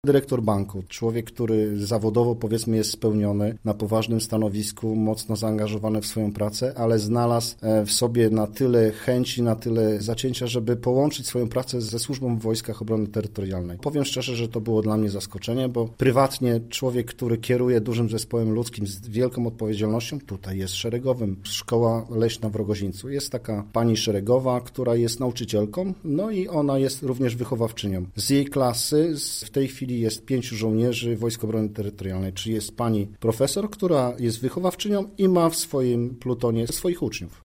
Dyrektor banku, człowiek, który zawodowo powiedzmy jest spełniony, na poważnym stanowisku, mocno zaangażowany w swoją pracę, ale znalazł w sobie na tyle chęci, na tyle zacięcia, żeby połączyć swoją pracę ze służbą w Wojskach Obrony Terytorialnej. Powiem szczerze, że to było dla mnie zaskoczenie, bo prywatnie człowiek, który kieruje dużym zespołem ludzkim z wielką odpowiedzialnością, tutaj jest szeregowym. Szkoła Leśna w Rogozińcu. Jest taka pani szeregowa, która jest nauczycielką, no i ona jest również wychowawczynią. Z jej klasy w tej chwili jest 5 żołnierzy Wojsk Obrony Terytorialnej, czyli jest pani profesor, która jest wychowawczynią i ma w swoim plutonie swoich uczniów.